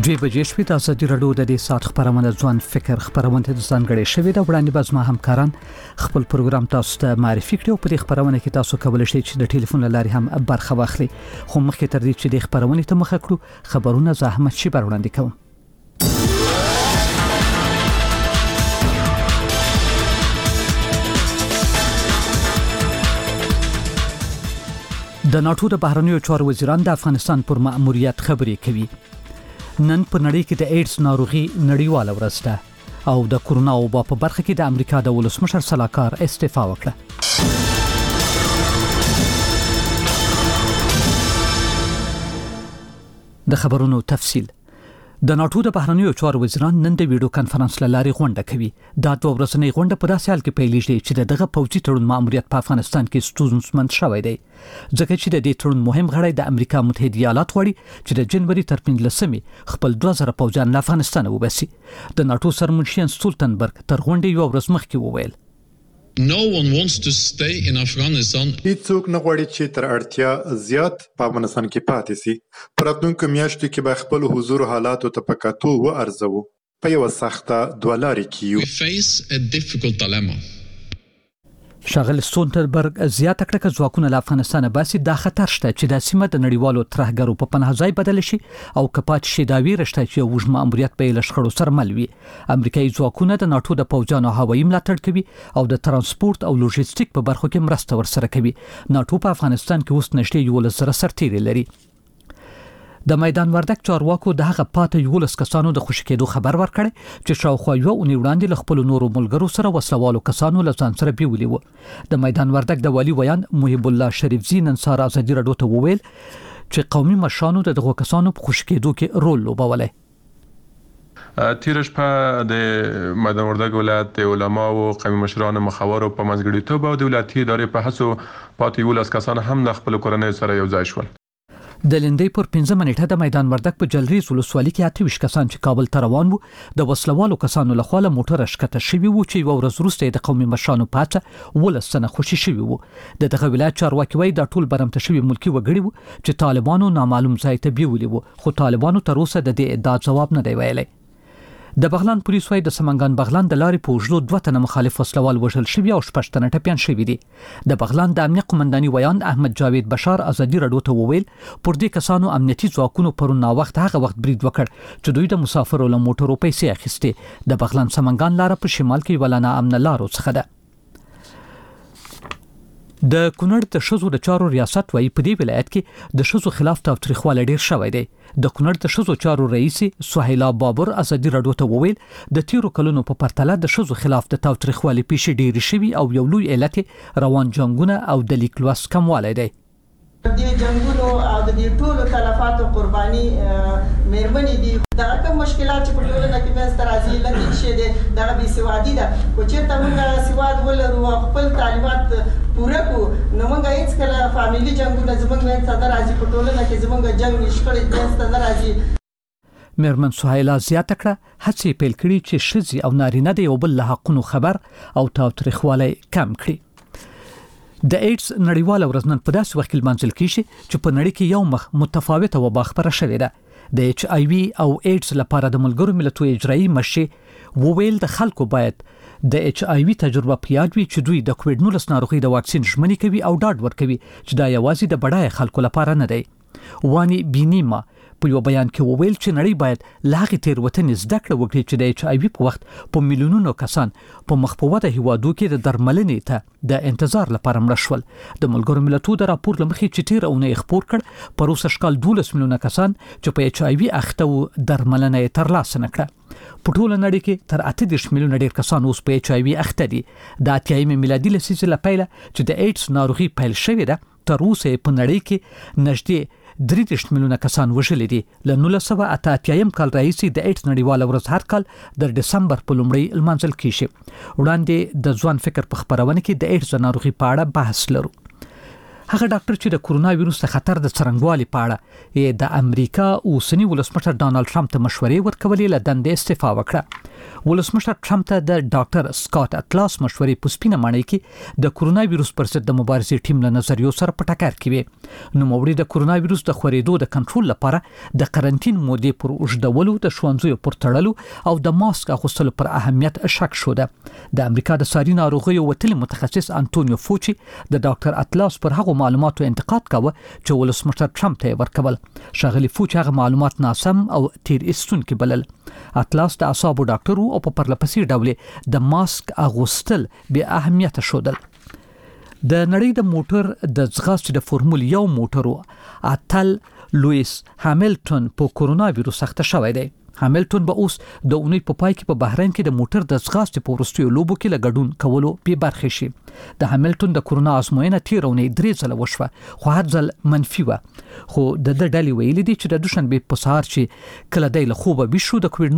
دوی بجې شپې د ازادي راډیو د دې ساعت خبرونه ځوان فکر خبرونه د ځانګړي شوی د وړاندې باز ما همکاران خپل پروګرام تاسو ته معرفي کړو. په دې خبرونه کې تاسو کولی شئ چې د ټلیفون لارې هم برخه واخلئ. خو مخکې تر دې چې د خبرونه ته مخه کړو خبرونه زحمت شي وړاندې کوم. د ناتو د بهرنیو چارو وزیران د افغانستان پر مأموریت خبرې کوي. نن په نړۍ کې د ایډز ناروغي نړیواله ورځ ده او د کورونا وبا په برخه کې د امریکا د ولسمشر سلاکار استعفا وکړه. د خبرونو تفصیل. د ناتو د بهرنیو چارو وزیران نن د ویډیو کانفرنس لارې غونډه کوي. دا دوه ورځنۍ غونډه په داسې حال کې پیلېږي چې دغه پوځي تړون مأموریت په افغانستان کې ستونزمن شوی دی، ځکه چې د دې تړون مهم غړی د امریکا متحده ایالات غواړي چې د جنوري تر 15 خپل 2000 پوځیان له افغانستان وباسي. د ناتو سرمنشي سټولتنبرګ تر غونډې یو ورځ مخکې وویل No one wants to stay in Afghanistan. هیڅوک نه غواړي چې تر اړتیا زیات په افغانستان کې پاتې شي. په راتلونکو میاشتو کې به خپل حضور حالاتو ته په کتو وارزوو. په یو سخته دوه لارې کې یو. We face a difficult dilemma. شاغل سټولتنبرګ زیاته کړه چې ځواکونه له افغانستان باسي دا خطر شته چې د سیمه د نړیوالو ترهګرو په پناه ځای بدل شي او کپات شي دا ویرشته چې وژن مأموریت په لشخړو سره مل وي. امریکایي ځواکونه د ناتو د پوځیانو هوایي ملاتړ کوي او د ترانسپورت او لوجستیک په برخو کې مرسته ورسره کوي. ناتو په افغانستان کې اوس نشته یو لسره سرتیري لري. د میدان وردک چارواکو د هغه پاتې 11 کسانو د خوشی کېدو خبر ورکړ چې شاوخوا یو اونۍ وړاندې له خپل نورو ملګرو سره وسلوالو کسانو له ځان سره بیولي وو. د میدان وردک د والی ویان محب الله شریفزی نن سهار ازادي راډیو ته وویل چې قومي مشرانو دغه کسانو په خوشی کېدو کې رول لوبولی. تیرش په د میدان وردک ولایت علما او قومي مشران مخاور په منځګړیتوب او دولتي ادارې په هڅو پاتې 11 کسان هم د خپل کورنۍ سره یو ځای شول. د لندې پر 15 منټه د میدان وردک په جلریز ولسوالۍ کې 28 کسان چې کابل ته روان وو د وسلوالو کسانو له خوا له موټر ښکته شوي وو چې یو ورځ وروسته د قومي مشرانو پاته 12 تنه خوشي شوي وو. دغه ولایت چارواکي وایي دا ټول برمته شوي ملکی وګړي وو چې طالبانو نامعلوم ځای ته بیولي وو، خو طالبانو تر اوسه د دې ادعا ځواب نه دی ویلی. د بغلان پولیس وايي د سمنګان بغلان د لارې په اوږدو 2 تنه مخالف وسلوال وژل شوي او 6 تنه ټپیان شوي دي. د بغلان د امنیت قومنداني ویان احمد جاوید بشار ازادي راډیو ته وویل پر دې کسانو امنیتي ځواکونو پرون نا وخت هغه وخت برید وکړ چې دوی د مسافرو له موټرو پیسې اخیستې. د بغلان سمنګان لار په شمال کې ولانه امن لارو څخه ده. د کونړ د شذو د چارو ریاست وايي په دې ولایت کې د شذو خلاف تاوتریخوالی ډیر شوی دی. د کونړ د شذو چارو رئیس سهیلا بابر ازادي راډیو ته وویل د تیرو کلونو په پرتله د شذو خلاف د تاوتریخوالی پیښې ډیر شوي او یو لوی علت روان جنگونه او د لیک لوست کموالی دی. د جنگونو او د ټولو تلفاتو قرباني مېرمنې دي. دا کوم مشکلات چې په ټولنه کې به سترازي لکه شي دي دا به سوادي ده. خو چې موږ سواد ولرو او خپل تعلیمات پوره کو نو موږ هیڅ کله فاميلي جنگونه زموږ وینځ ته راځي په ټولنه کې زموږ جنگ نشکړي وینځ ته راځي. مېرمن سهیلا زیاته کړه هڅې پیل کړي چې ښځې او نارینه د یو بل له حقونو خبر او تاوتریخوالی کم کړي. د ایډز نړیواله ورځ نن په داسې وخت کې لمانځل کیږي چې په نړۍ کې یو مخ متفاوته وبا خپره شوې ده. د ایچ آی وی او ایډز لپاره د ملګرو ملتونو اجرایي مشر وویل د خلکو باید د ایچ آی وی تجربه پیاد وي چې دوی د کووډ 19 ناروغي د واکسین ژمنې کوي او ډاډ ورکوي چې دا یوازې د بډای خلکو لپاره نه دی. وانی بینیما په یو بیان کې وویل چې نړۍ باید لاغي تیروتنې زده کړه وکړي چې د ایچ آی وی په وخت په میلیونونو کسان په مخپوده هیوادو کې د درملنې ته د انتظار لپاره مړه شول. د ملګرو ملتونو د راپور لمخې چې تیر اونۍ خبر کړ پر اوسه شکل 12 میلیونه کسان چې په ایچ آی وی اخته درملنه یې ترلاسه نه کړه. په ټول نړۍ کې تر 38 میلیونه ډیر کسان اوس په ایچ آی وی اخته دي. د 8 میلادي لسیزې لپاره چې د ایډز ناروغي پیل شوې ده تر اوسه په نړۍ کې نږدې 33 میلیونه کسان وژلي دي. له 1988 کال راهیسې د ایډز نړیواله ورځ هر کال د دسمبر په لومړۍ لمانځل کیږي. وړاندې د ځوان فکر په خبرونه کې د ایډز ناروغي په اړه بحث لرو. هغه ډاکټر چې د کورونا وایروس د خطر د څرنګوالي په اړه د امریکا اوسنی ولسمشر ډانلډ ټرمپ ته مشورې ورکولې له دندې استعفا وکړه. ولسمشر ټرمپ ته د ډاکټر سکاٹ اټلاس مشورې په سپینه ماڼۍ کې د کورونا وایروس پر ضد د مبارزې ټیم له نظریو سره په ټکر کې وي. نو موري د کورونا وایروس د خورېدو د کنټرول لپاره د قرنټین مودې پر اوږدولو، د ښوونځیو پر تړلو او د ماسک اغوستلو پر اهمیت شک شو ده. د امریکا د ساري ناروغیو وتلي متخصص انټونیو فوچي د ډاکټر اټلاس پر هغو معلوماتو انتقاد کاوه چې ولسمشر ټرمپ ته ورکول. ښاغلي فوچ هغه معلومات ناسم او تیر ایستونکي بلل. اټلاس د اعصابو ډاکټر او په پرلپسې ډول د ماسک اغوستل به اهمیت شودل. د نړۍ د موټر د ځغاستې د فورمول 1 موټرو اتل لوئیس هاملټن په کورونا وایروس اخته شوی دی. هاملټن به اوس د اونۍ په پای کې په بحرین کې د موټر د ځغاستې په وروستیو لوبو کې له ګډون کولو بې برخې شي. د هاملټن د کورونا ازموینه تیر اونۍ 3 ځله وشوه، خو هر ځل منفي و. خو د ډلې ویلي دي چې د دوشنبه په سهار چې کله د خوبه بشو د کووډ